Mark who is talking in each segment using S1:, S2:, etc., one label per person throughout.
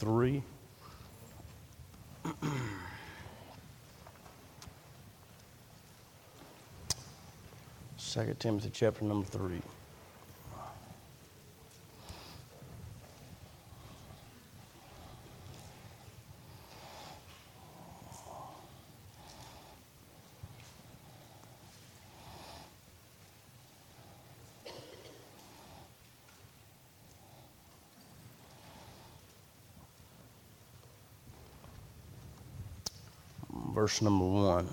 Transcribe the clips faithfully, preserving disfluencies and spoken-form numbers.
S1: three. Second Timothy chapter number three. Verse number one.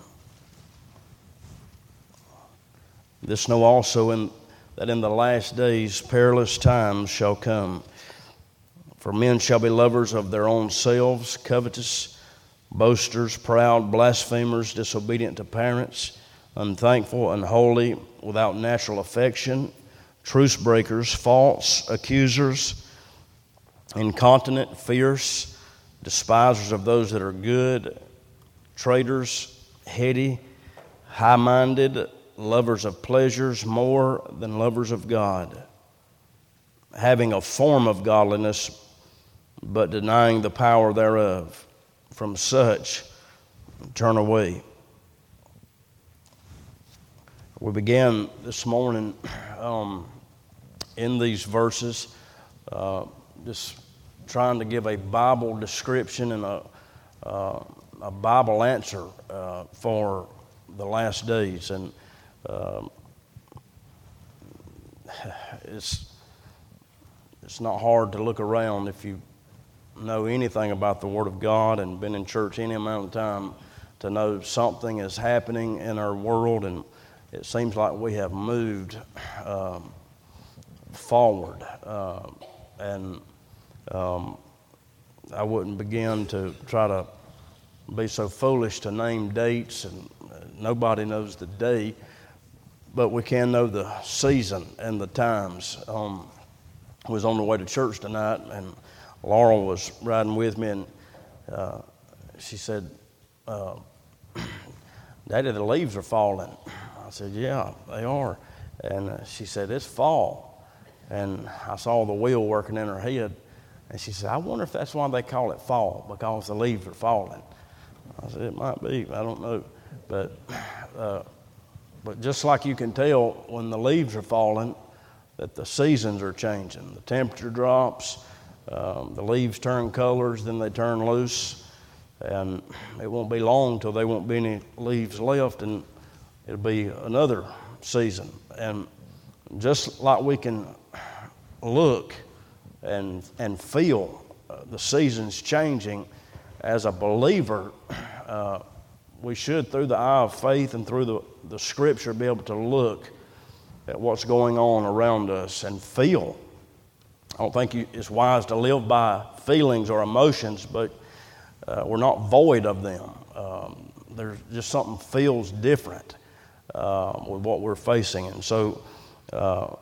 S1: This know also in, that in the last days perilous times shall come. For men shall be lovers of their own selves, covetous, boasters, proud, blasphemers, disobedient to parents, unthankful, unholy, without natural affection, truce breakers, false, accusers, incontinent, fierce, despisers of those that are good, traitors, heady, high-minded, lovers of pleasures more than lovers of God, having a form of godliness, but denying the power thereof. From such turn away. We began this morning um, in these verses, uh, just trying to give a Bible description and a uh, a Bible answer uh, for the last days, and uh, it's it's not hard to look around if you know anything about the Word of God and been in church any amount of time to know something is happening in our world, and it seems like we have moved um, forward, uh, and um, I wouldn't begin to try to be so foolish to name dates, and nobody knows the day, but we can know the season and the times. Um, I was on the way to church tonight, and Laurel was riding with me, and uh, she said, uh, Daddy, the leaves are falling. I said, yeah, they are. And uh, she said, it's fall. And I saw the wheel working in her head, and she said, I wonder if that's why they call it fall, because the leaves are falling. I said, it might be, I don't know. But uh, but just like you can tell when the leaves are falling, that the seasons are changing. The temperature drops, um, the leaves turn colors, then they turn loose, and it won't be long till there won't be any leaves left, and it'll be another season. And just like we can look and, and feel uh, the seasons changing, as a believer, uh, we should, through the eye of faith and through the, the Scripture, be able to look at what's going on around us and feel. I don't think you, it's wise to live by feelings or emotions, but uh, we're not void of them. Um, there's just something feels different uh, with what we're facing. And so, uh,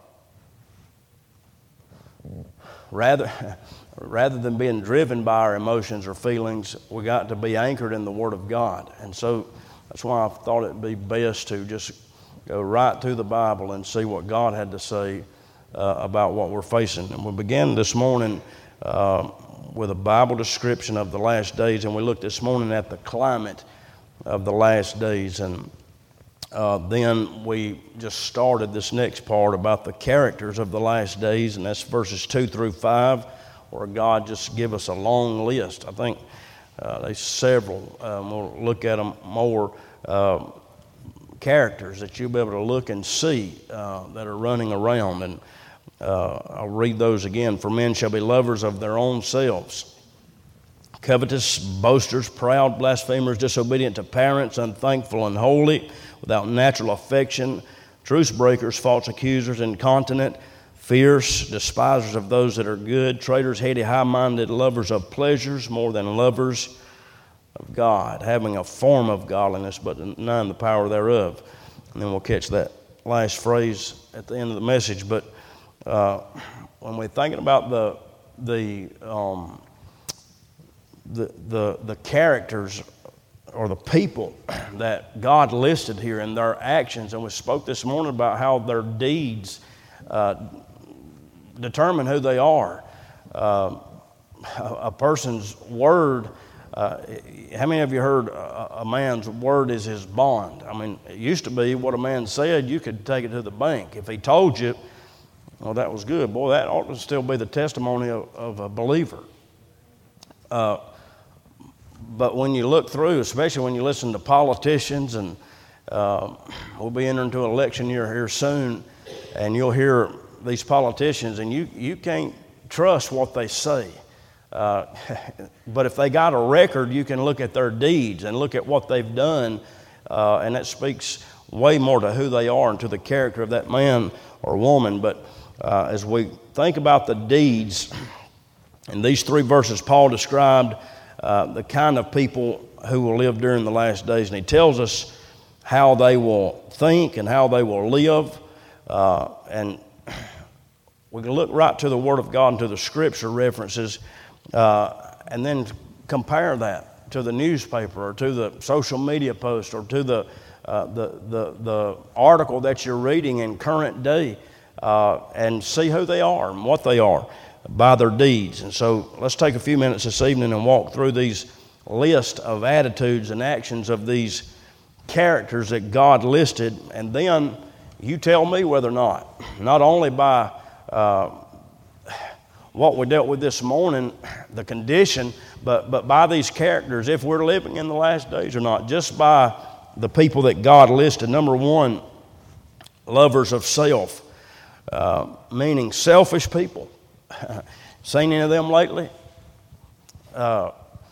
S1: rather... Rather than being driven by our emotions or feelings, we got to be anchored in the Word of God. And so that's why I thought it'd be best to just go right to the Bible and see what God had to say uh, about what we're facing. And we began this morning uh, with a Bible description of the last days, and we looked this morning at the climate of the last days. And uh, then we just started this next part about the characters of the last days, and that's verses two through five. Where God just give us a long list. I think uh, there's several. Um, we'll look at them more. Uh, characters that you'll be able to look and see uh, that are running around. And uh, I'll read those again. For men shall be lovers of their own selves, covetous, boasters, proud, blasphemers, disobedient to parents, unthankful, unholy, without natural affection, truce breakers, false accusers, incontinent, fierce, despisers of those that are good, traitors, heady, high-minded, lovers of pleasures more than lovers of God, having a form of godliness, but denying the power thereof. And then we'll catch that last phrase at the end of the message. But uh, when we're thinking about the the, um, the the the characters or the people that God listed here and their actions, and we spoke this morning about how their deeds Uh, determine who they are. Uh, a person's word. Uh, how many of you heard a, a man's word is his bond? I mean, it used to be what a man said, you could take it to the bank. If he told you, well, that was good. Boy, that ought to still be the testimony of, of a believer. Uh, but when you look through, especially when you listen to politicians, and uh, we'll be entering into an election year here soon, and you'll hear these politicians, and you, you can't trust what they say. Uh, but if they got a record, you can look at their deeds and look at what they've done, uh, and that speaks way more to who they are and to the character of that man or woman. But uh, as we think about the deeds, in these three verses, Paul described uh, the kind of people who will live during the last days, and he tells us how they will think and how they will live, uh, and we can look right to the Word of God and to the Scripture references, uh, and then compare that to the newspaper or to the social media post or to the uh, the, the the article that you're reading in current day, uh, and see who they are and what they are by their deeds. And so let's take a few minutes this evening and walk through these list of attitudes and actions of these characters that God listed, and then you tell me whether or not, not only by uh, what we dealt with this morning, the condition, but, but by these characters, if we're living in the last days or not, just by the people that God listed. Number one, lovers of self, uh, meaning selfish people. Seen any of them lately? Uh,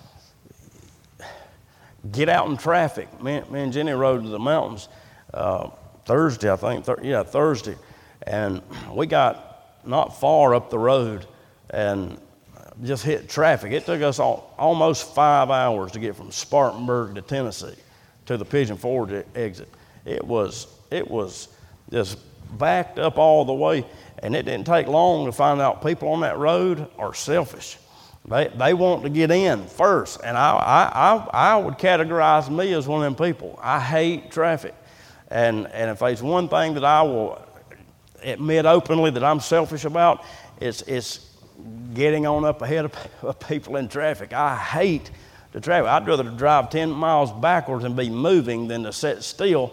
S1: get out in traffic. Me, me and Jenny rode to the mountains uh, Thursday, I think. Th- yeah, Thursday. And we got not far up the road and just hit traffic. It took us all, almost five hours to get from Spartanburg to Tennessee to the Pigeon Forge exit. It was it was just backed up all the way, and it didn't take long to find out people on that road are selfish. They they want to get in first, and I I I, I would categorize me as one of them people. I hate traffic, and and if there's one thing that I will admit openly that I'm selfish about, it's it's getting on up ahead of, of people in traffic. I hate the traffic. I'd rather drive ten miles backwards and be moving than to sit still.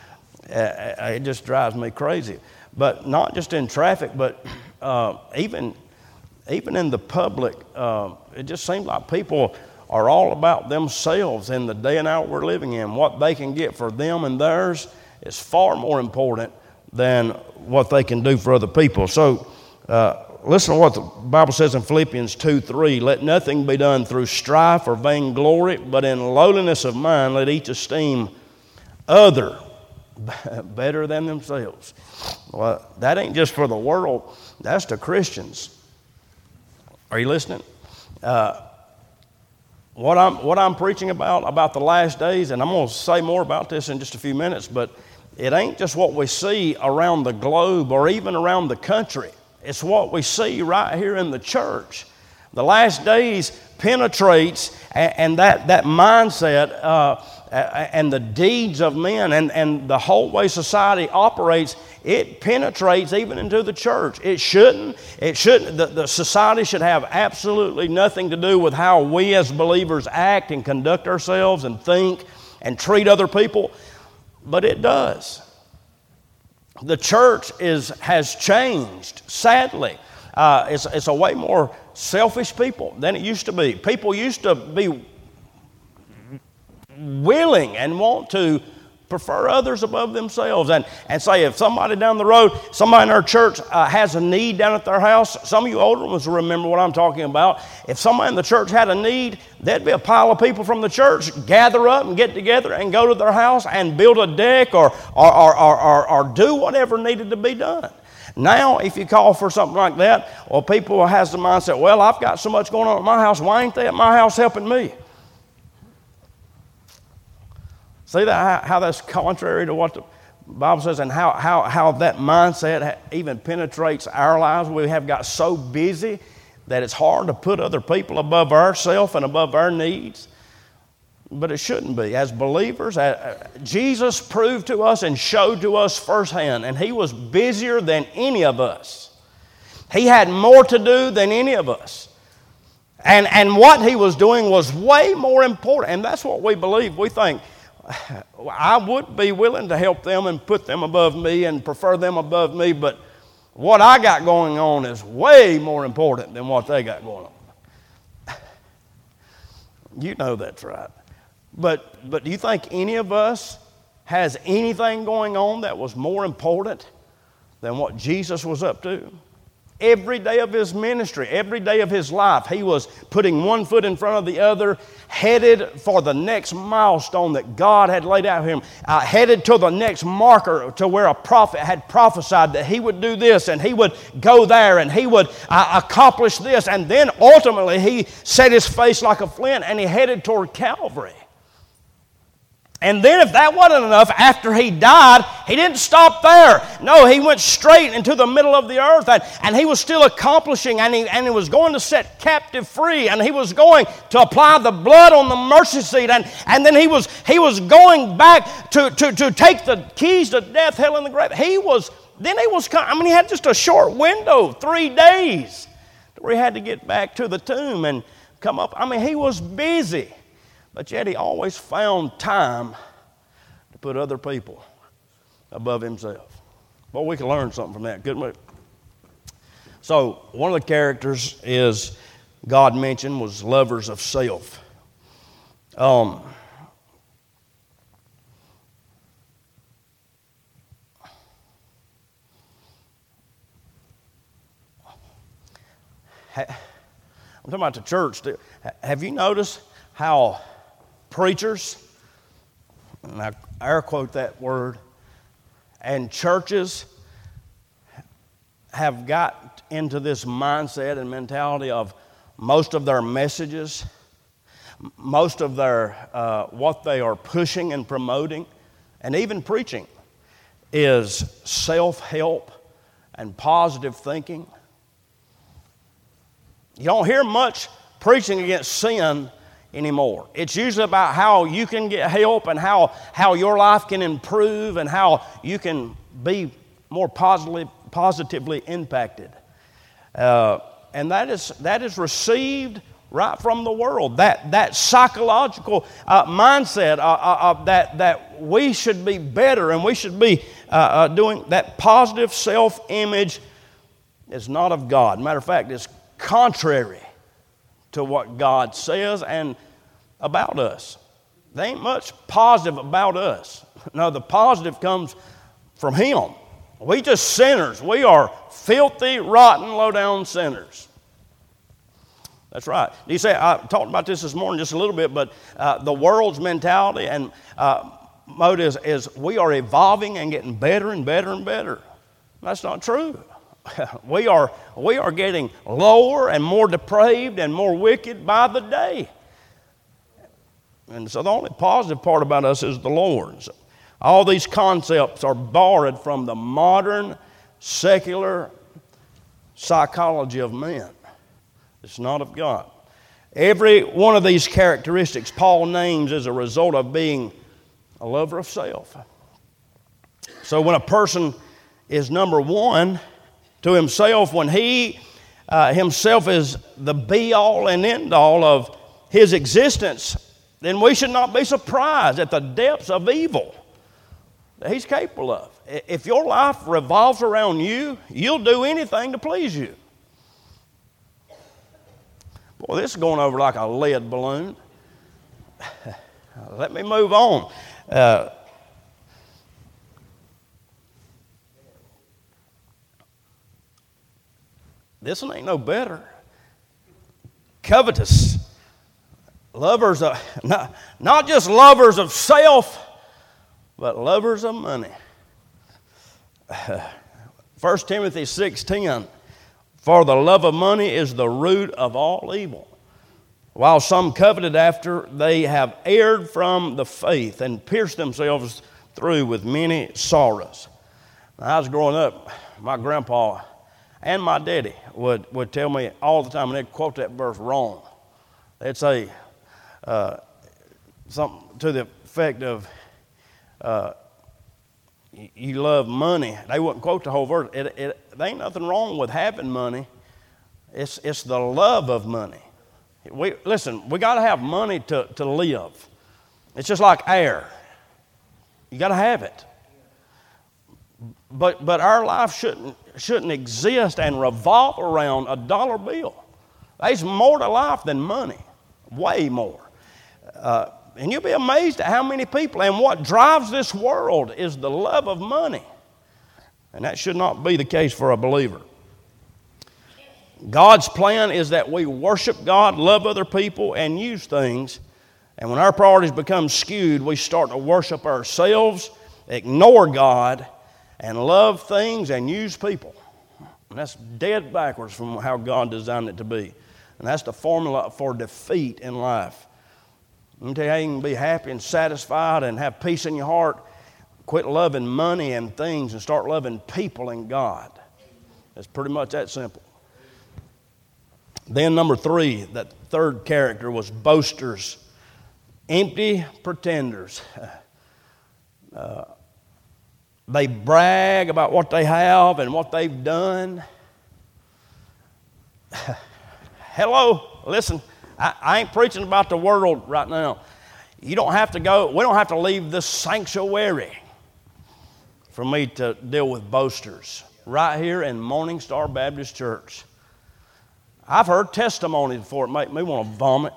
S1: Uh, it just drives me crazy. But not just in traffic, but uh, even even in the public, uh, it just seems like people are all about themselves in the day and hour we're living in. What they can get for them and theirs is far more important than what they can do for other people. So uh, listen to what the Bible says in Philippians two three. Let nothing be done through strife or vainglory, but in lowliness of mind let each esteem other better than themselves. Well, that ain't just for the world. That's to Christians. Are you listening? Uh, what I'm what I'm preaching about, about the last days, and I'm going to say more about this in just a few minutes, but it ain't just what we see around the globe or even around the country. It's what we see right here in the church. The last days penetrates, and, and that, that mindset uh, and the deeds of men and, and the whole way society operates, it penetrates even into the church. It shouldn't. It shouldn't. The, the society should have absolutely nothing to do with how we as believers act and conduct ourselves and think and treat other people, but it does. The church is has changed, sadly. Uh, it's, it's a way more selfish people than it used to be. People used to be willing and want to prefer others above themselves, and, and say if somebody down the road, somebody in our church uh, has a need down at their house. Some of you older ones will remember what I'm talking about. If somebody in the church had a need, there'd be a pile of people from the church gather up and get together and go to their house and build a deck or or or or, or, or do whatever needed to be done. Now, if you call for something like that, well, people has the mindset, well, I've got so much going on at my house, why ain't they at my house helping me? See that how that's contrary to what the Bible says, and how how how that mindset even penetrates our lives. We have got so busy that it's hard to put other people above ourselves and above our needs. But it shouldn't be. As believers, Jesus proved to us and showed to us firsthand, and he was busier than any of us. He had more to do than any of us. And, and what he was doing was way more important. And that's what we believe. We think, I would be willing to help them and put them above me and prefer them above me, but what I got going on is way more important than what they got going on. You know that's right. But, but do you think any of us has anything going on that was more important than what Jesus was up to? Every day of his ministry, every day of his life, he was putting one foot in front of the other, headed for the next milestone that God had laid out for him, uh, headed to the next marker to where a prophet had prophesied that he would do this and he would go there and he would uh, accomplish this. And then ultimately he set his face like a flint and he headed toward Calvary. And then if that wasn't enough, after he died, he didn't stop there. No, he went straight into the middle of the earth, and, and he was still accomplishing, and he, and he was going to set captive free, and he was going to apply the blood on the mercy seat, and, and then he was, he was going back to, to, to take the keys to death, hell, and the grave. He was, then he was, I mean, he had just a short window, three days, where he had to get back to the tomb and come up. I mean, he was busy. But yet he always found time to put other people above himself. Well, we can learn something from that, couldn't we? So one of the characters is God mentioned was lovers of self. Um, I'm talking about the church. Have you noticed how preachers, and I air quote that word, and churches have got into this mindset and mentality of most of their messages, most of their uh, what they are pushing and promoting, and even preaching, is self-help and positive thinking. You don't hear much preaching against sin anymore. It's usually about how you can get help and how, how your life can improve and how you can be more positively, positively impacted. Uh, and that is, that is received right from the world. That, that psychological uh, mindset uh, uh, uh, that, that we should be better and we should be uh, uh, doing that positive self-image is not of God. Matter of fact, it's contrary to what God says and about us. There ain't much positive about us. No, the positive comes from Him. We just sinners. We are filthy, rotten, low-down sinners. That's right. You say, I talked about this this morning just a little bit, but uh, the world's mentality and uh, mode is, is we are evolving and getting better and better and better. That's not true. We are, we are getting lower and more depraved and more wicked by the day. And so the only positive part about us is the Lord's. All these concepts are borrowed from the modern secular psychology of men. It's not of God. Every one of these characteristics Paul names as a result of being a lover of self. So when a person is number one to himself, when he uh, himself is the be-all and end-all of his existence, then we should not be surprised at the depths of evil that he's capable of. If your life revolves around you, you'll do anything to please you. Boy, this is going over like a lead balloon. Let me move on. Uh, this one ain't no better. Covetous. Lovers of, not, not just lovers of self, but lovers of money. First Timothy six ten, for the love of money is the root of all evil, while some coveted after, they have erred from the faith and pierced themselves through with many sorrows. When I was growing up, my grandpa and my daddy would, would tell me all the time, and they'd quote that verse wrong. They'd say uh, something to the effect of, uh, you love money. They wouldn't quote the whole verse. It, it, there ain't nothing wrong with having money. It's, it's the love of money We, listen, we got to have money to, to live. It's just like air. You got to have it. But but our life shouldn't shouldn't exist and revolve around a dollar bill. There's more to life than money, way more. Uh, and you'll be amazed at how many people, and what drives this world is the love of money. And that should not be the case for a believer. God's plan is that we worship God, love other people, and use things. And when our priorities become skewed, we start to worship ourselves, ignore God, and love things and use people. And that's dead backwards from how God designed it to be. And that's the formula for defeat in life. Let me tell you how you can be happy and satisfied and have peace in your heart. Quit loving money and things and start loving people and God. It's pretty much that simple. Then number three, that third character was boasters, empty pretenders. Uh, they brag about what they have and what they've done. Hello, listen, I, I ain't preaching about the world right now. You don't have to go, we don't have to leave this sanctuary for me to deal with boasters. Right here in Morning Star Baptist Church. I've heard testimonies before it make me want to vomit.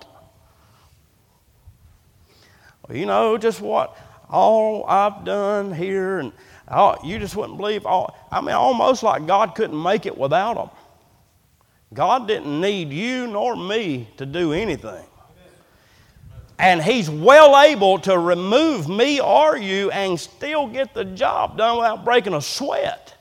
S1: Well, you know, just what all I've done here, and all, you just wouldn't believe all. I mean, almost like God couldn't make it without them. God didn't need you nor me to do anything. And He's well able to remove me or you and still get the job done without breaking a sweat.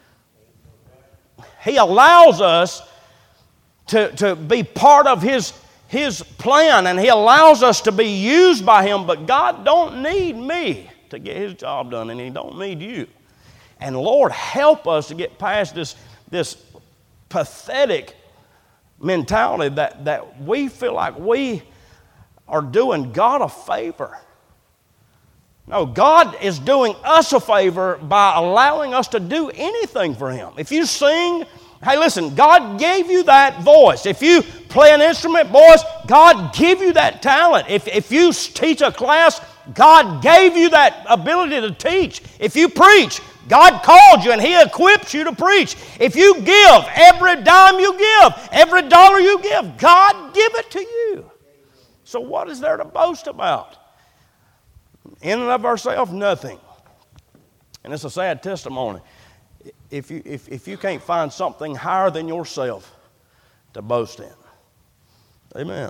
S1: He allows us to, to be part of his, his plan, and He allows us to be used by Him, but God don't need me to get His job done, and He don't need you. And Lord, help us to get past this, this pathetic mentality that, that we feel like we are doing God a favor. No, God is doing us a favor by allowing us to do anything for Him. If you sing, hey, listen, God gave you that voice. If you play an instrument, boys, God gave you that talent. If, if you teach a class, God gave you that ability to teach. If you preach, God called you and He equips you to preach. If you give, every dime you give, every dollar you give, God give it to you. So what is there to boast about? In and of ourselves, nothing. And it's a sad testimony. If you, if, if you can't find something higher than yourself to boast in. Amen.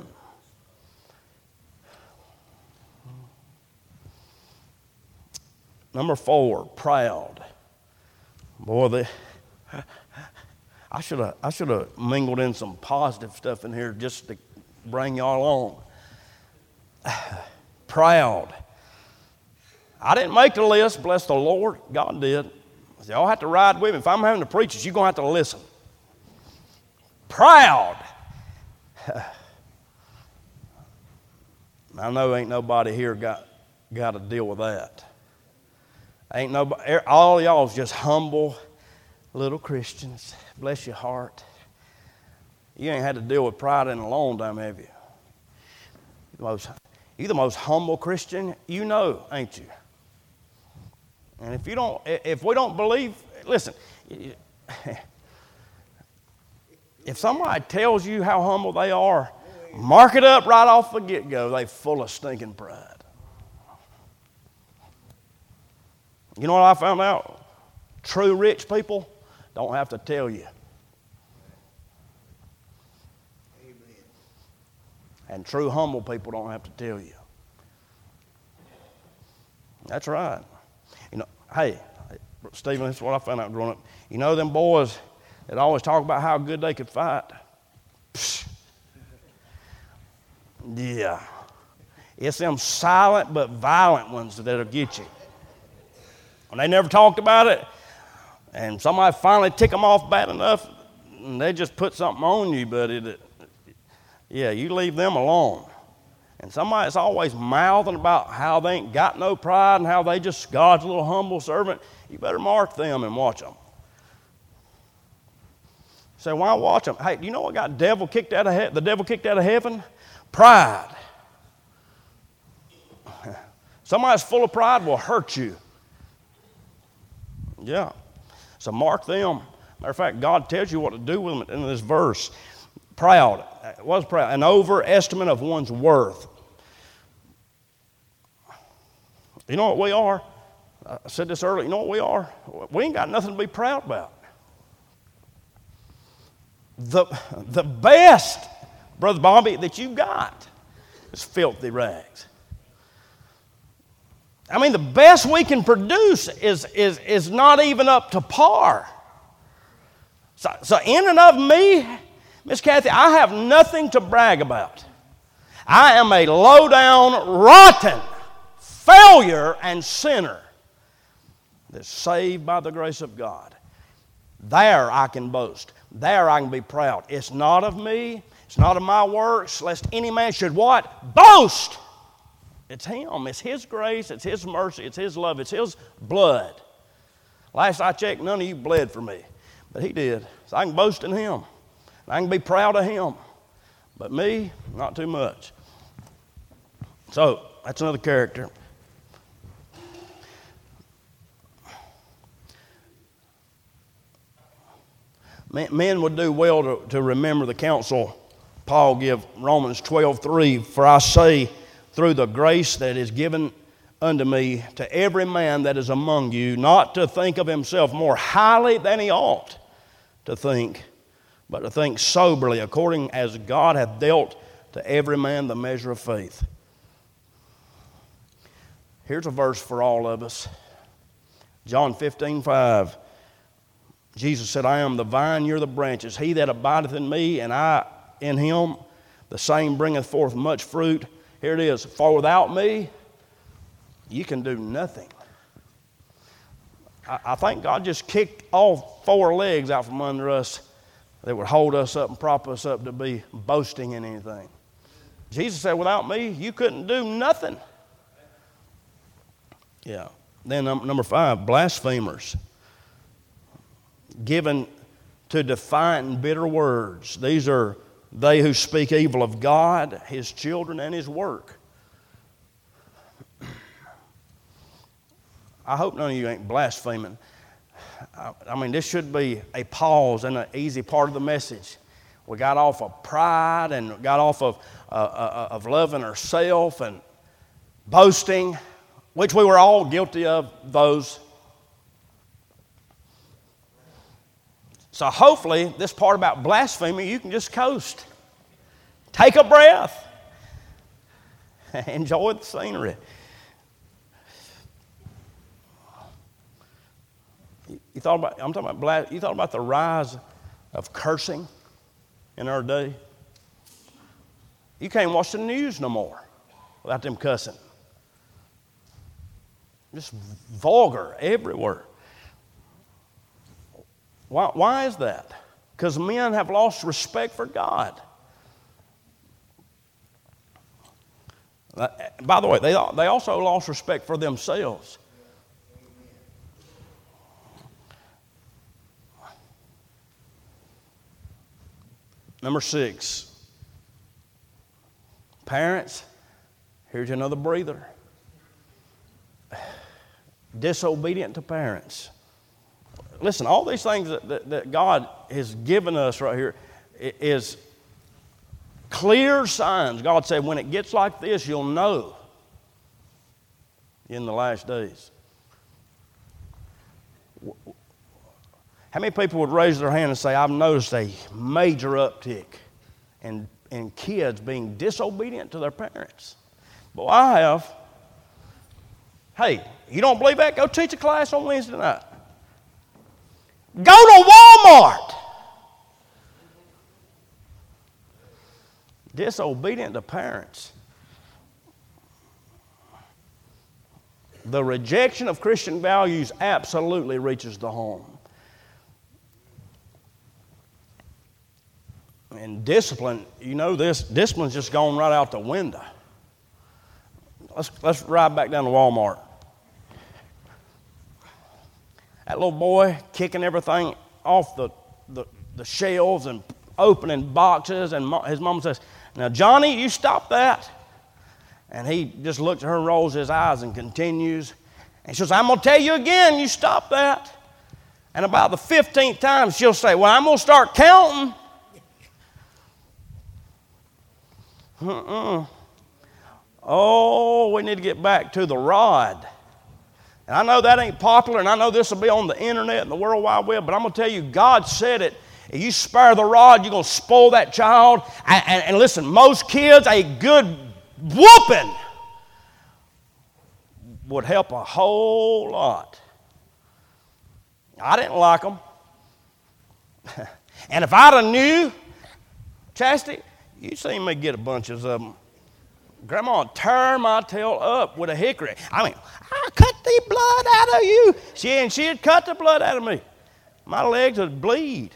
S1: Number four, proud. Boy, they, I should have I should have mingled in some positive stuff in here just to bring y'all along. Proud. I didn't make the list, bless the Lord. God did. Y'all have to ride with me. If I'm having to preach this, you're going to have to listen. Proud. I know ain't nobody here got, got to deal with that. Ain't nobody, all y'all is just humble little Christians. Bless your heart. You ain't had to deal with pride in a long time, have you? The most, you're the most humble Christian you know, ain't you? And if you don't, if we don't believe, listen, if somebody tells you how humble they are, mark it up right off the get-go. They're full of stinking pride. You know what I found out? True rich people don't have to tell you. Amen. And true humble people don't have to tell you. That's right. You know, hey, Stephen, this is what I found out growing up. You know them boys that always talk about how good they could fight? Psh. Yeah. It's them silent but violent ones that'll get you. When they never talked about it, and somebody finally tick them off bad enough, and they just put something on you, buddy, that, yeah, you leave them alone. And somebody that's always mouthing about how they ain't got no pride and how they just God's little humble servant, you better mark them and watch them. Say, why watch them? Hey, do you know what got devil kicked out of he- the devil kicked out of heaven? Pride. Somebody that's full of pride will hurt you. Yeah. So mark them. Matter of fact, God tells you what to do with them in this verse. Proud. What's proud? An overestimate of one's worth. You know what we are? I said this earlier. You know what we are? We ain't got nothing to be proud about. The, the best, Brother Bobby, that you got is filthy rags. I mean, the best we can produce is, is, is not even up to par. So, so in and of me, Miss Kathy, I have nothing to brag about. I am a low-down, rotten failure and sinner that's saved by the grace of God. There I can boast. There I can be proud. It's not of me. It's not of my works, lest any man should what? Boast. It's Him. It's His grace. It's His mercy. It's His love. It's His blood. Last I checked, none of you bled for me. But He did. So I can boast in Him. I can be proud of Him. But me, not too much. So, that's another character. Men would do well to, to remember the counsel Paul give Romans twelve three. For I say, through the grace that is given unto me, to every man that is among you, not to think of himself more highly than he ought to think, but to think soberly, according as God hath dealt to every man the measure of faith. Here's a verse for all of us. John fifteen five. Jesus said, I am the vine, you're the branches. He that abideth in me, and I in him, the same bringeth forth much fruit. Here it is. For without me, you can do nothing. I, I think God just kicked all four legs out from under us that would hold us up and prop us up to be boasting in anything. Jesus said, without me, you couldn't do nothing. Yeah. Then um, number five, blasphemers. Given to defiant bitter words. These are they who speak evil of God, His children, and His work. I hope none of you ain't blaspheming. I, I mean, this should be a pause and an easy part of the message. We got off of pride and got off of, uh, uh, of loving ourselves and boasting, which we were all guilty of those. So hopefully, this part about blasphemy, you can just coast. Take a breath. Enjoy the scenery. You thought about, I'm talking about, blas- you thought about the rise of cursing in our day? You can't watch the news no more without them cussing. Just vulgar everywhere. Why, why is that? Because men have lost respect for God. By the way, they, they also lost respect for themselves. Number six, parents, here's another breather. Disobedient to parents. Listen, all these things that, that, that God has given us right here is clear signs. God said, when it gets like this, you'll know in the last days. How many people would raise their hand and say, I've noticed a major uptick in, in kids being disobedient to their parents? Boy, I have. Hey, you don't believe that? Go teach a class on Wednesday night. Go to Walmart. Disobedient to parents. The rejection of Christian values absolutely reaches the home. And discipline, you know this, discipline's just gone right out the window. Let's, let's ride back down to Walmart. That little boy kicking everything off the, the, the shelves and opening boxes, and mo- his mom says, Now, Johnny, you stop that. And he just looks at her and rolls his eyes and continues. And she says, I'm going to tell you again, you stop that. And about the fifteenth time, she'll say, well, I'm going to start counting. Uh-uh. Oh, we need to get back to the rod. And I know that ain't popular, and I know this will be on the internet and the World Wide Web, but I'm going to tell you, God said it. If you spare the rod, you're going to spoil that child. And, and, and listen, most kids, a good whooping would help a whole lot. I didn't like them. And if I'd have knew, Chastity, you seen me get a bunch of them. Grandma would tear my tail up with a hickory. I mean, I cut the blood out of you. She and she'd cut the blood out of me. My legs would bleed.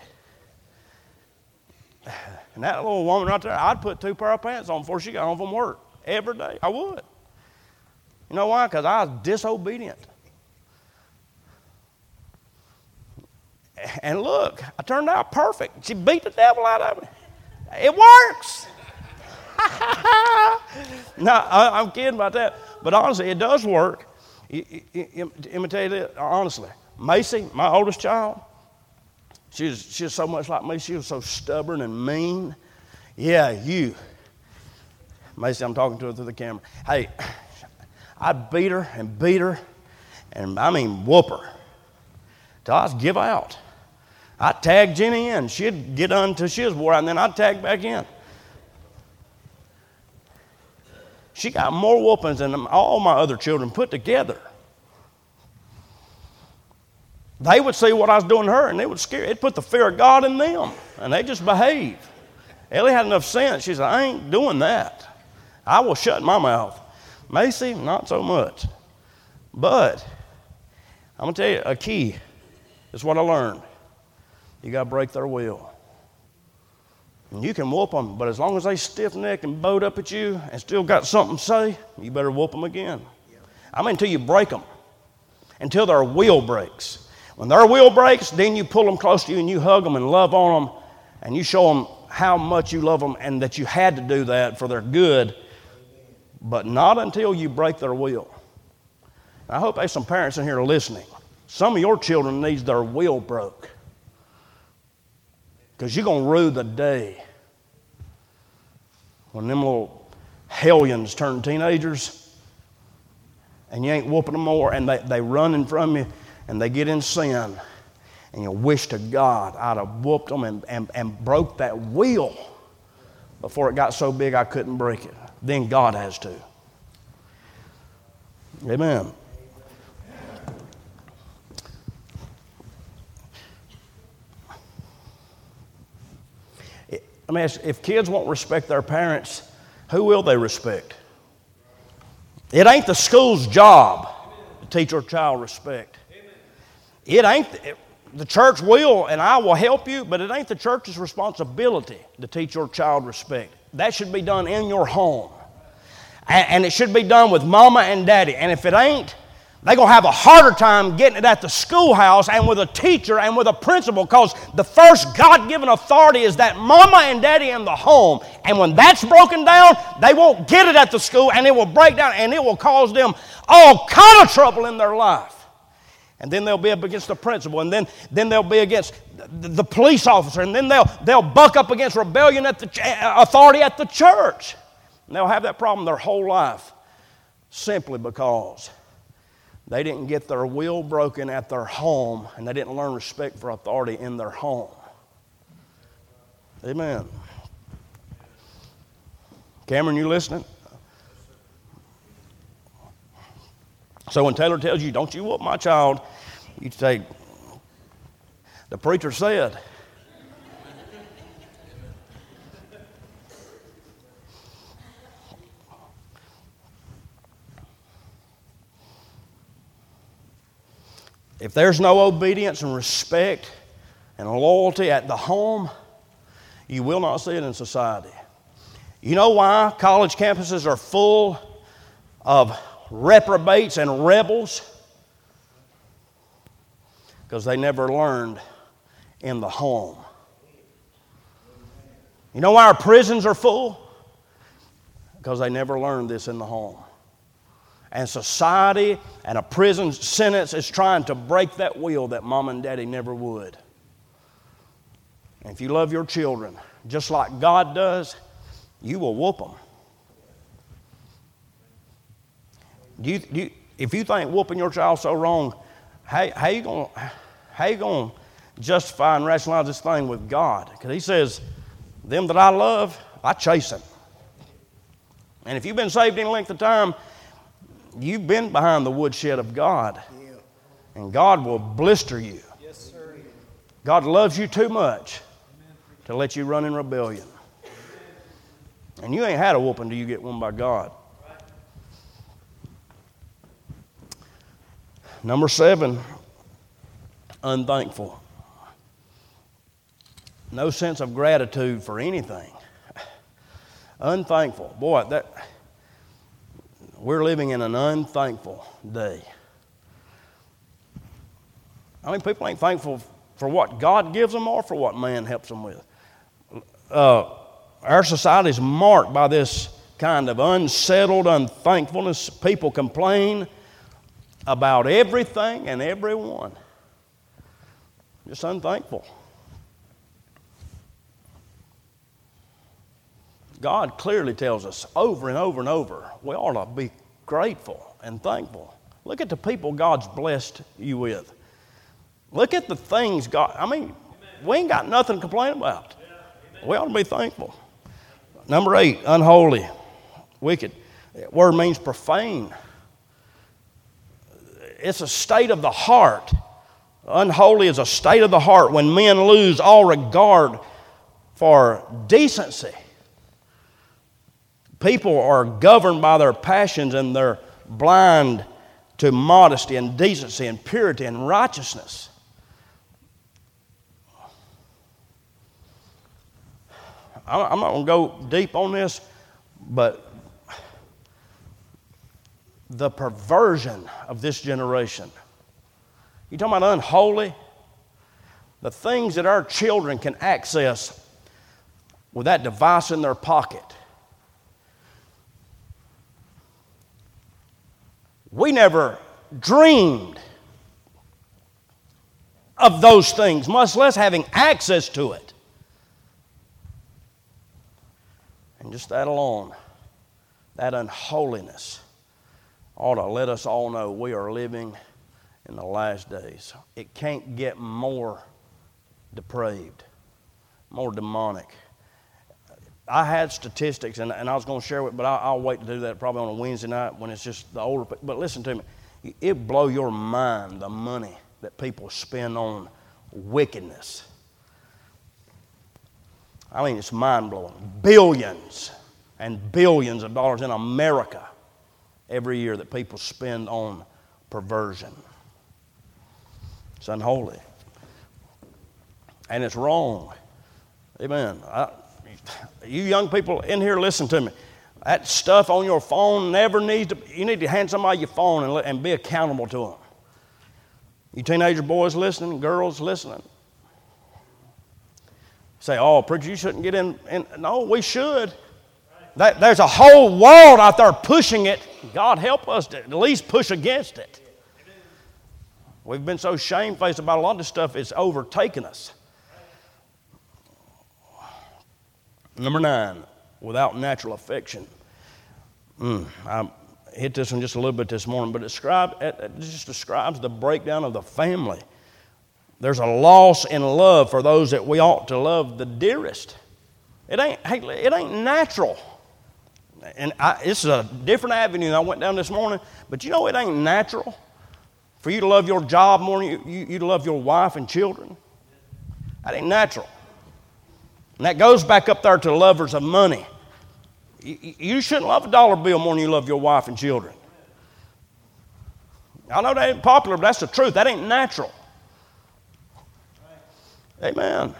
S1: And that little woman right there, I'd put two pair of pants on before she got home from work. Every day. I would. You know why? Because I was disobedient. And look, I turned out perfect. She beat the devil out of me. It works. No, I, I'm kidding about that. But honestly, it does work. Let me tell you this, honestly. Macy, my oldest child, she was, she was so much like me. She was so stubborn and mean. Yeah, you. Macy, I'm talking to her through the camera. Hey, I'd beat her and beat her, and I mean whoop her, till I was give out. I'd tag Jenny in. She'd get on till she was wore out, and then I'd tag back in. She got more whoopings than all my other children put together. They would see what I was doing to her, and they would scare. It put the fear of God in them, and they just behave. Ellie had enough sense. She said, I ain't doing that. I will shut my mouth. Macy, not so much. But I'm going to tell you, a key is what I learned. You got to break their will. And you can whoop them, but as long as they stiff-necked and bowed up at you and still got something to say, you better whoop them again. I mean, until you break them, until their will breaks. When their will breaks, then you pull them close to you and you hug them and love on them, and you show them how much you love them and that you had to do that for their good, but not until you break their will. And I hope there's some parents in here listening. Some of your children needs their will broke. Because you're going to rue the day when them little hellions turn teenagers and you ain't whooping them more and they, they running from you and they get in sin and you wish to God I'd have whooped them and, and, and broke that will before it got so big I couldn't break it. Then God has to. Amen. Let me ask you, if kids won't respect their parents, who will they respect? It ain't the school's job to teach your child respect. It ain't, the, the church will, and I will help you, but it ain't the church's responsibility to teach your child respect. That should be done in your home. And, and it should be done with mama and daddy. And if it ain't, they're going to have a harder time getting it at the schoolhouse and with a teacher and with a principal, because the first God-given authority is that mama and daddy in the home. And when that's broken down, they won't get it at the school, and it will break down, and it will cause them all kind of trouble in their life. And then they'll be up against the principal, and then, then they'll be against the, the police officer, and then they'll, they'll buck up against rebellion at the ch- authority at the church. And they'll have that problem their whole life simply because they didn't get their will broken at their home, and they didn't learn respect for authority in their home. Amen. Cameron, you listening? So when Taylor tells you, don't you whoop my child, you say, the preacher said. If there's no obedience and respect and loyalty at the home, you will not see it in society. You know why college campuses are full of reprobates and rebels? Because they never learned in the home. You know why our prisons are full? because they never learned this in the home. And society and a prison sentence is trying to break that will that mom and daddy never would. And if you love your children just like God does, you will whoop them. Do you, do you, if you think whooping your child so wrong, how, how you going how you going to justify and rationalize this thing with God? Because He says, them that I love, I chasten. And if you've been saved any length of time, you've been behind the woodshed of God. Yeah. And God will blister you. Yes, sir. God loves you too much Amen. To let you run in rebellion. Amen. And you ain't had a whooping till you get one by God. Right. Number seven, unthankful. No sense of gratitude for anything. Unthankful. Boy, that we're living in an unthankful day. I mean, people ain't thankful for what God gives them or for what man helps them with. Uh, our society is marked by this kind of unsettled unthankfulness. People complain about everything and everyone. Just unthankful. God clearly tells us over and over and over, we ought to be grateful and thankful. Look at the people God's blessed you with. Look at the things God, I mean, we ain't got nothing to complain about. We ought to be thankful. Number eight, unholy, wicked. That word means profane. It's a state of the heart. Unholy is a state of the heart when men lose all regard for decency. People are governed by their passions and they're blind to modesty and decency and purity and righteousness. I'm not going to go deep on this, but the perversion of this generation. You talking about unholy? The things that our children can access with that device in their pocket. We never dreamed of those things, much less having access to it. And just that alone, that unholiness, ought to let us all know we are living in the last days. It can't get more depraved, more demonic. I had statistics, and, and I was going to share it, but I, I'll wait to do that probably on a Wednesday night when it's just the older people. But listen to me. It blow your mind, the money that people spend on wickedness. I mean, it's mind-blowing. Billions and billions of dollars in America every year that people spend on perversion. It's unholy. And it's wrong. Amen. I, You young people in here, listen to me. That stuff on your phone never needs to, you need to hand somebody your phone and, and be accountable to them. You teenager boys listening, girls listening. Say, oh, preacher, you shouldn't get in. in. No, we should. That, there's a whole world out there pushing it. God help us to at least push against it. We've been so shamefaced about a lot of this stuff, it's overtaken us. Number nine, without natural affection. Mm, I hit this one just a little bit this morning, but it, describe, it just describes the breakdown of the family. There's a loss in love for those that we ought to love the dearest. It ain't, hey, it ain't natural. And I, this is a different avenue than I went down this morning, but you know it ain't natural for you to love your job more than you, you, you to love your wife and children. That ain't natural. And that goes back up there to lovers of money. You, you shouldn't love a dollar bill more than you love your wife and children. I know that ain't popular, but that's the truth. That ain't natural. Amen.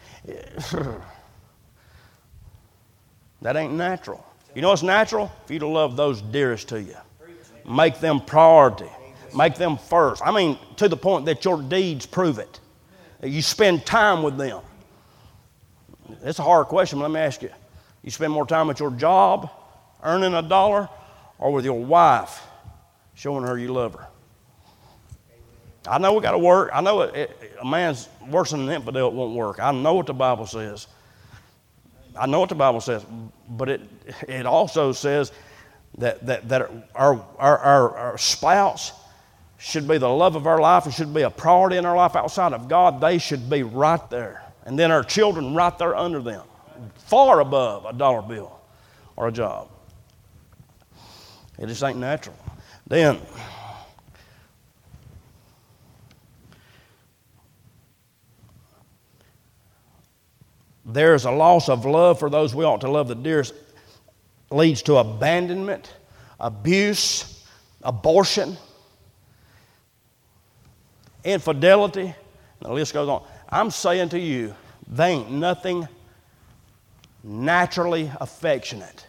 S1: That ain't natural. You know what's natural? For you to love those dearest to you. Make them priority. Make them first. I mean, to the point that your deeds prove it. That you spend time with them. It's a hard question, but let me ask you. You spend more time at your job earning a dollar, or with your wife showing her you love her? I know we got to work. I know it, it, a man's worse than an infidel, it won't work. I know what the Bible says. I know what the Bible says, but it it also says that that, that our, our, our, our spouse should be the love of our life. It should be a priority in our life outside of God. They should be right there. And then our children right there under them, far above a dollar bill or a job. It just ain't natural. Then, there's a loss of love for those we ought to love the dearest, leads to abandonment, abuse, abortion, infidelity, and the list goes on. I'm saying to you, there ain't nothing naturally affectionate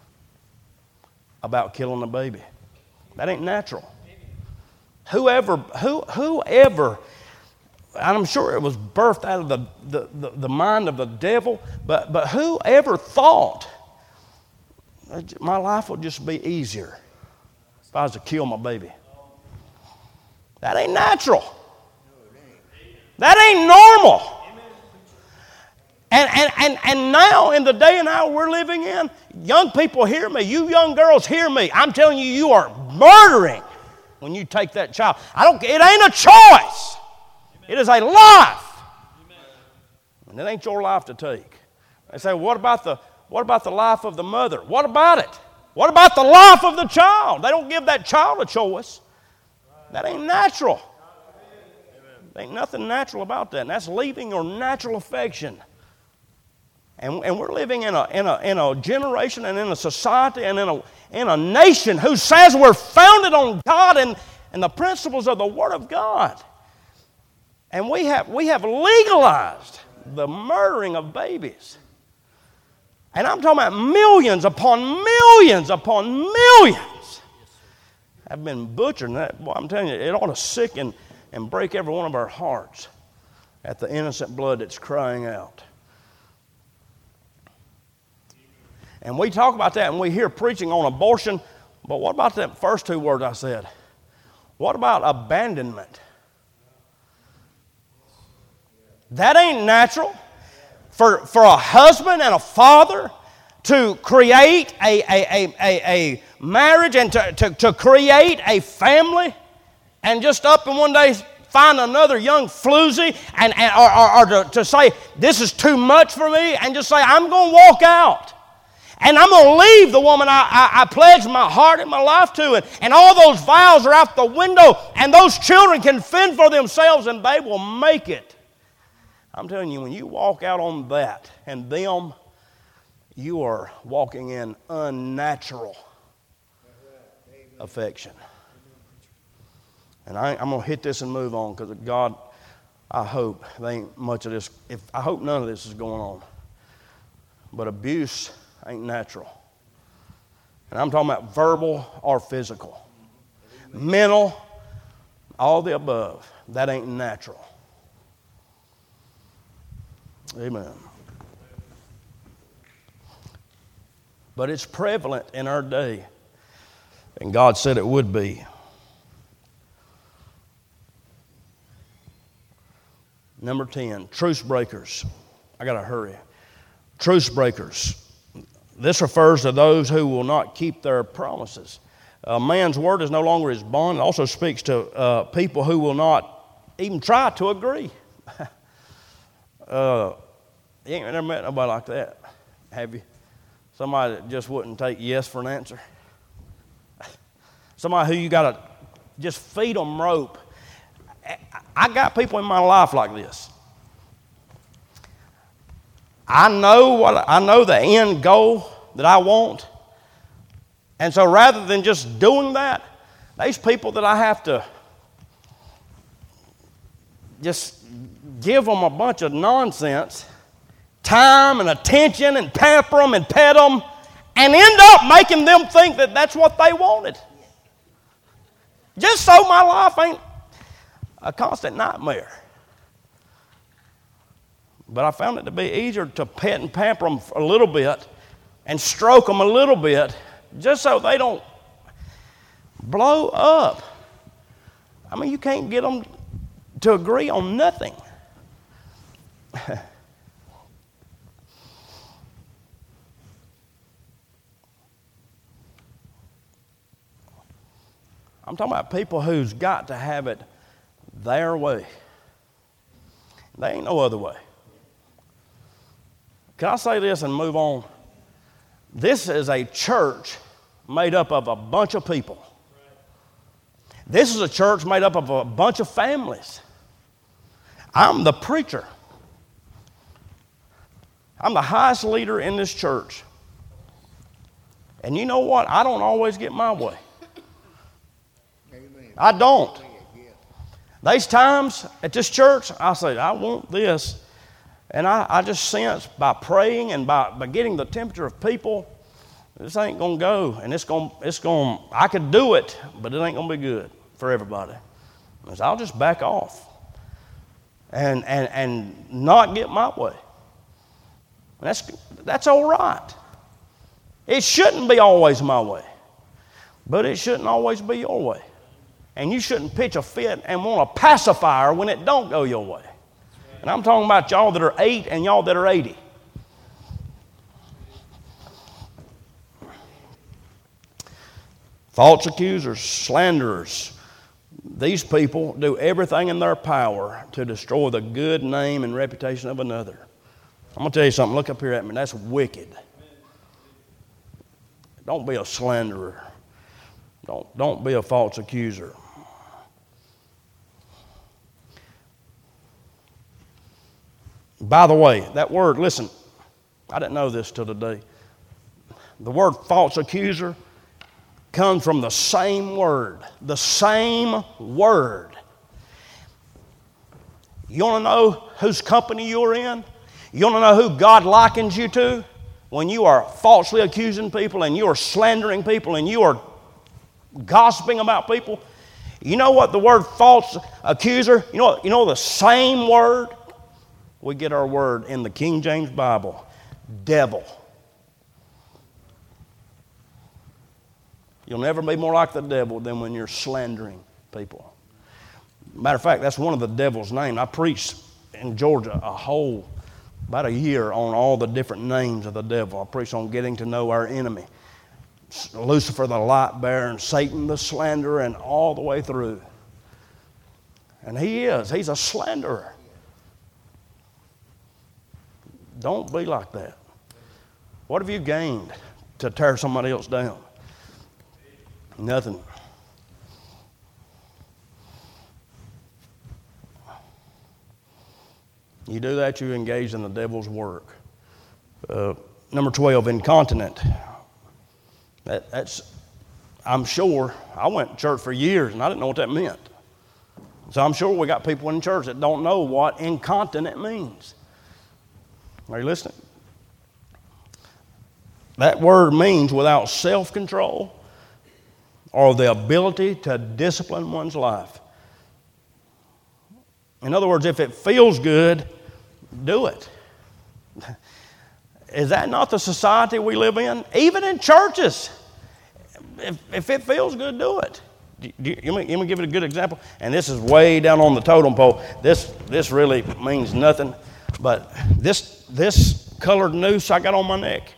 S1: about killing a baby. That ain't natural. Whoever, who, whoever, I'm sure it was birthed out of the, the, the, the mind of the devil, but, but whoever thought my life would just be easier if I was to kill my baby. That ain't natural. That ain't normal. And, and, and, and now in the day and hour we're living in, young people hear me. You young girls hear me. I'm telling you, you are murdering when you take that child. I don't. It ain't a choice. It is a life. And it ain't your life to take. They say, what about the what about the life of the mother? What about it? What about the life of the child? They don't give that child a choice. That ain't natural. There ain't nothing natural about that. And that's leaving your natural affection. And, and we're living in a, in, a, in a generation and in a society and in a, in a nation who says we're founded on God and, and the principles of the Word of God. And we have, we have legalized the murdering of babies. And I'm talking about millions upon millions upon millions have been butchered. And that, boy, I'm telling you, it ought to sicken and break every one of our hearts at the innocent blood that's crying out. And we talk about that and we hear preaching on abortion, but what about that first two words I said? What about abandonment? That ain't natural. For, for a husband and a father to create a, a, a, a, a marriage and to, to, to create a family and just up and one day find another young floozy and, and or, or, or to, to say, this is too much for me, and just say, I'm going to walk out. And I'm going to leave the woman I, I, I pledged my heart and my life to. And, and all those vows are out the window. And those children can fend for themselves and they will make it. I'm telling you, when you walk out on that and them, you are walking in unnatural affection. And I, I'm going to hit this and move on because God, I hope there ain't much of this. If I hope none of this is going on. But abuse ain't natural. And I'm talking about verbal or physical. Mental, all the above. That ain't natural. Amen. But it's prevalent in our day. And God said it would be. Number ten, truce breakers. I got to hurry. Truce breakers. This refers to those who will not keep their promises. A man's word is no longer his bond. It also speaks to uh, people who will not even try to agree. uh, you ain't never met nobody like that, have you? Somebody that just wouldn't take yes for an answer. Somebody who you got to just feed them rope. I got people in my life like this. I know what I know the end goal that I want. And so rather than just doing that, there's people that I have to just give them a bunch of nonsense, time and attention, and pamper them and pet them, and end up making them think that that's what they wanted. Just so my life ain't a constant nightmare. But I found it to be easier to pet and pamper them a little bit and stroke them a little bit just so they don't blow up. I mean, you can't get them to agree on nothing. I'm talking about people who's got to have it their way. There ain't no other way. Can I say this and move on? This is a church made up of a bunch of people. This is a church made up of a bunch of families. I'm the preacher. I'm the highest leader in this church. And you know what? I don't always get my way. I don't. There's times at this church I say, I want this. And I, I just sense by praying and by, by getting the temperature of people, this ain't going to go. And it's going, it's going, I could do it, but it ain't going to be good for everybody. So I'll just back off and, and, and not get my way. That's, that's all right. It shouldn't be always my way, but it shouldn't always be your way. And you shouldn't pitch a fit and want a pacifier when it don't go your way. And I'm talking about y'all that are eight and y'all that are eighty. False accusers, slanderers. These people do everything in their power to destroy the good name and reputation of another. I'm going to tell you something. Look up here at me. That's wicked. Don't be a slanderer. Don't, don't be a false accuser. By the way, that word, listen, I didn't know this till today. The word false accuser comes from the same word. The same word. You want to know whose company you're in? You want to know who God likens you to? When you are falsely accusing people and you are slandering people and you are gossiping about people. You know what the word false accuser, you know, you know the same word? We get our word in the King James Bible, devil. You'll never be more like the devil than when you're slandering people. Matter of fact, that's one of the devil's names. I preached in Georgia a whole, about a year on all the different names of the devil. I preached on getting to know our enemy. Lucifer the light bearer and Satan the slanderer and all the way through. And he is. He's a slanderer. Don't be like that. What have you gained to tear somebody else down? Nothing. You do that, you engage in the devil's work. Uh, number twelve, incontinent. That, that's, I'm sure, I went to church for years and I didn't know what that meant. So I'm sure we got people in church that don't know what incontinent means. Are you listening? That word means without self-control or the ability to discipline one's life. In other words, if it feels good, do it. Is that not the society we live in? Even in churches. If, if it feels good, do it. Do you, you, let me give it a good example. And this is way down on the totem pole. This, this really means nothing. But this, this colored noose I got on my neck,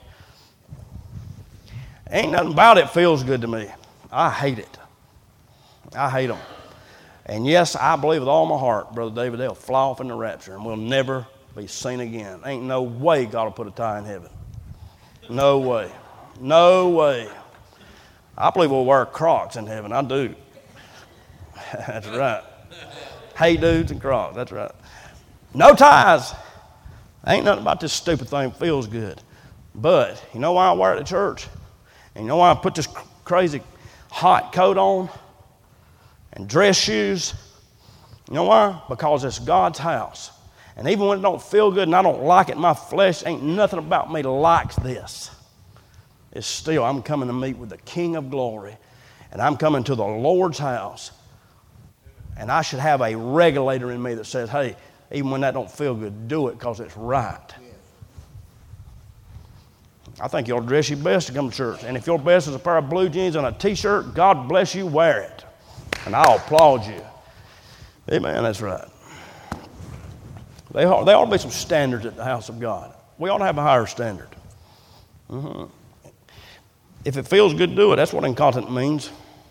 S1: ain't nothing about it feels good to me. I hate it. I hate them. And yes, I believe with all my heart, Brother David, they'll fly off in the rapture and we'll never be seen again. Ain't no way God will put a tie in heaven. No way. No way. I believe we'll wear Crocs in heaven. I do. That's right. Hey dudes and Crocs. That's right. No ties. Ain't nothing about this stupid thing feels good. But you know why I wear it at church? And you know why I put this crazy hot coat on and dress shoes? You know why? Because it's God's house. And even when it don't feel good and I don't like it, my flesh, ain't nothing about me likes this. It's still, I'm coming to meet with the King of Glory. And I'm coming to the Lord's house. And I should have a regulator in me that says, hey, even when that don't feel good, do it because it's right. I think you ought to dress your best to come to church. And if your best is a pair of blue jeans and a T-shirt, God bless you, wear it. And I'll applaud you. Amen, that's right. There ought, there ought to be some standards at the house of God. We ought to have a higher standard. Mm-hmm. If it feels good to do it, that's what incontinent means.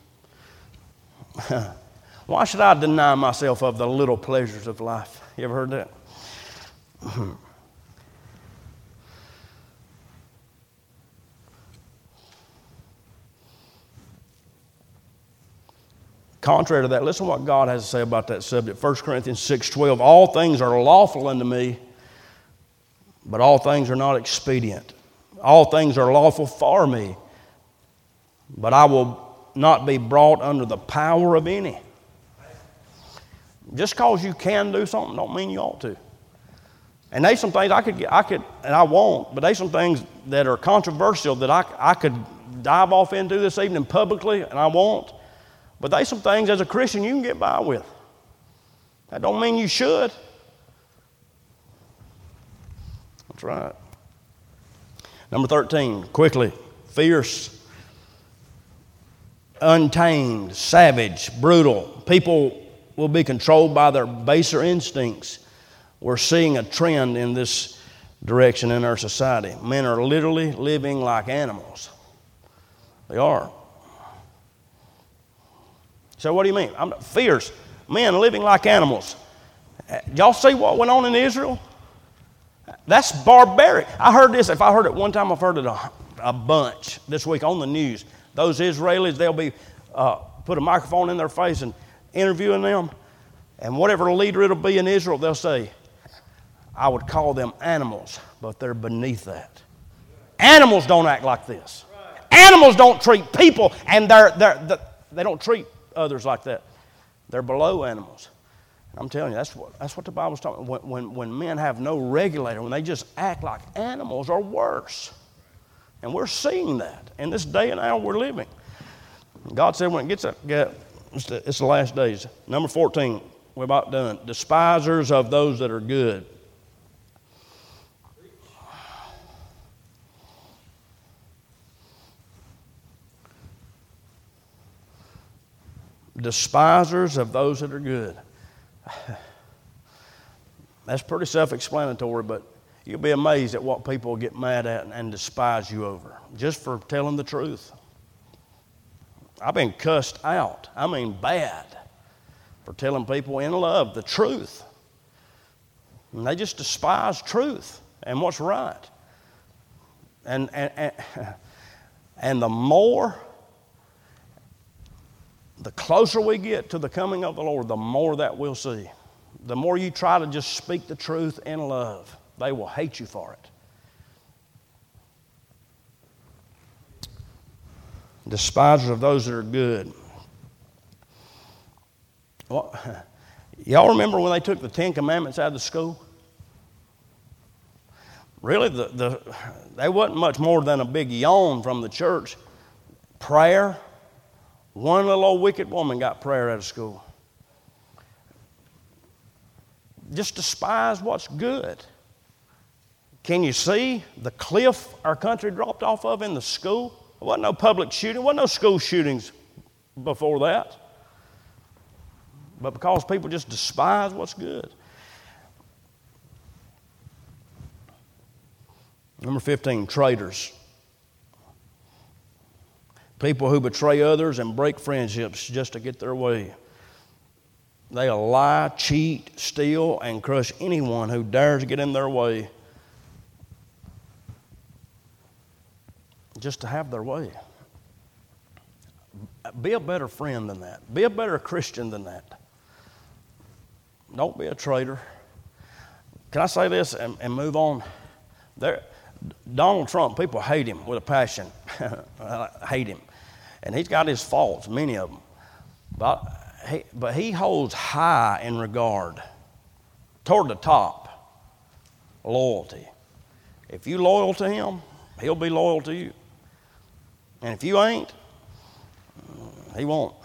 S1: Why should I deny myself of the little pleasures of life? You ever heard that? Mm-hmm. Contrary to that, listen to what God has to say about that subject. First Corinthians six twelve, all things are lawful unto me, but all things are not expedient. All things are lawful for me, but I will not be brought under the power of any. Just because you can do something don't mean you ought to. And there's some things I could, I could, and I won't, but there's some things that are controversial that I, I could dive off into this evening publicly, and I won't. But there's some things as a Christian you can get by with. That don't mean you should. That's right. Number thirteen, quickly, fierce, untamed, savage, brutal. People will be controlled by their baser instincts. We're seeing a trend in this direction in our society. Men are literally living like animals. They are. So what do you mean? I'm fierce. Men living like animals. Y'all see what went on in Israel? That's barbaric. I heard this. If I heard it one time, I've heard it a, a bunch this week on the news. Those Israelis, they'll be uh, put a microphone in their face and interviewing them. And whatever leader it'll be in Israel, they'll say, I would call them animals, but they're beneath that. Animals don't act like this. Animals don't treat people, and they're, they're, they're, they don't treat others like that. They're below animals. I'm telling you, that's what that's what the Bible's talking about. When, when, when men have no regulator, when they just act like animals or worse. And we're seeing that in this day and hour we're living. God said when it gets up, it's the, it's the last days. Number fourteen, we're about done. Despisers of those that are good. Despisers of those that are good. That's pretty self-explanatory, but you'll be amazed at what people get mad at and despise you over just for telling the truth. I've been cussed out, I mean bad, for telling people in love the truth. And they just despise truth and what's right. And, and, and, and the more... The closer we get to the coming of the Lord, the more that we'll see. The more you try to just speak the truth in love, they will hate you for it. Despisers of those that are good. Well, y'all remember when they took the Ten Commandments out of the school? Really, the, the, they wasn't much more than a big yawn from the church. Prayer. One little old wicked woman got prayer out of school. Just despise what's good. Can you see the cliff our country dropped off of in the school? There wasn't no public shooting. There wasn't no school shootings before that. But because people just despise what's good. Number fifteen, traitors. People who betray others and break friendships just to get their way. They'll lie, cheat, steal, and crush anyone who dares to get in their way just to have their way. Be a better friend than that. Be a better Christian than that. Don't be a traitor. Can I say this and, and move on? There, Donald Trump, people hate him with a passion. Hate him. And he's got his faults, many of them. But he, but he holds high in regard toward the top. Loyalty. If you're loyal to him, he'll be loyal to you. And if you ain't, he won't.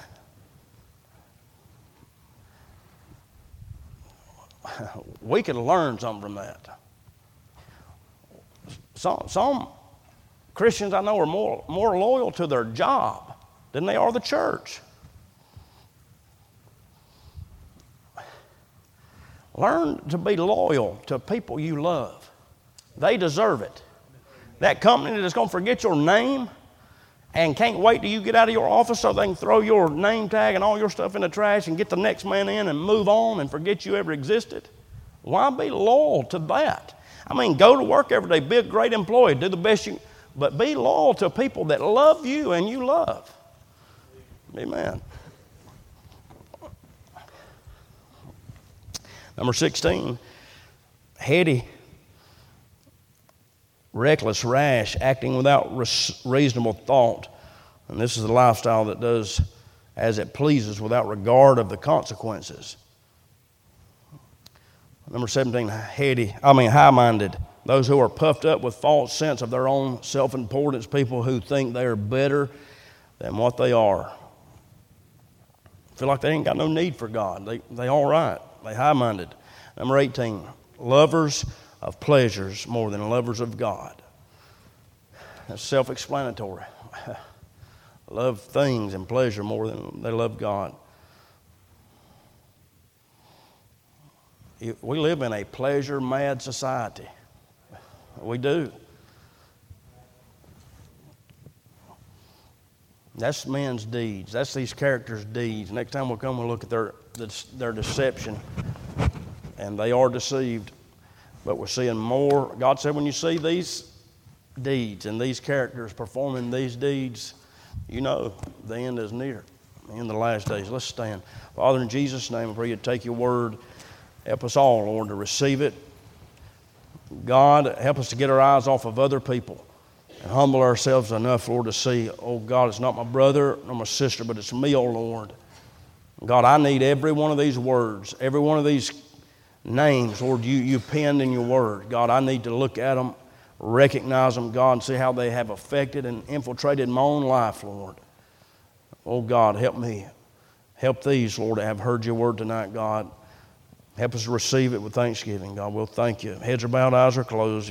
S1: We could learn something from that. Some, some Christians I know are more, more loyal to their job than they are the church. Learn to be loyal to people you love. They deserve it. That company that's going to forget your name and can't wait till you get out of your office so they can throw your name tag and all your stuff in the trash and get the next man in and move on and forget you ever existed. Why be loyal to that? I mean, go to work every day, be a great employee, do the best you, but be loyal to people that love you and you love. Amen. Number sixteen, heady, reckless, rash, acting without reasonable thought. And this is the lifestyle that does as it pleases without regard of the consequences. Number seventeen, heady, I mean high-minded. Those who are puffed up with false sense of their own self-importance, people who think they are better than what they are. Feel like they ain't got no need for God. They they all right. They high-minded. Number eighteen, lovers of pleasures more than lovers of God. That's self-explanatory. Love things and pleasure more than they love God. We live in a pleasure-mad society. We do. That's men's deeds. That's these characters' deeds. Next time we'll come and look at their, their deception. And they are deceived. But we're seeing more. God said when you see these deeds and these characters performing these deeds, you know the end is near. In the last days. Let's stand. Father, in Jesus' name, I pray you take your word. Help us all, Lord, to receive it. God, help us to get our eyes off of other people and humble ourselves enough, Lord, to see, oh God, it's not my brother nor my sister, but it's me, oh Lord. God, I need every one of these words, every one of these names, Lord, you, you penned in your word. God, I need to look at them, recognize them, God, and see how they have affected and infiltrated my own life, Lord. Oh God, help me. Help these, Lord, that have heard your word tonight, God. Help us receive it with thanksgiving, God. We'll thank you. Heads are bowed, eyes are closed.